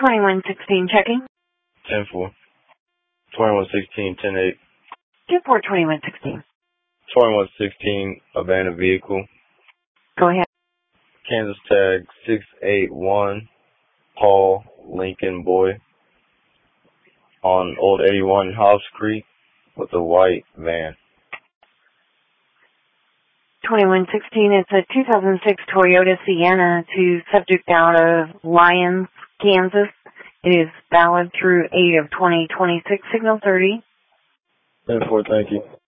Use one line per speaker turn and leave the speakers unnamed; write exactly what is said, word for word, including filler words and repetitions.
twenty-one sixteen checking.
ten four. twenty-one sixteen, ten eight.
two four twenty-one sixteen.
twenty-one sixteen, abandoned vehicle.
Go ahead.
Kansas tag six eight one, Paul Lincoln Boy, on Old eighty-one House Creek with a white van.
twenty-one sixteen, it's a two thousand six Toyota Sienna to subject out of Lyons, Kansas. It is valid through eight of twenty twenty-six, signal thirty.
ten four, thank you.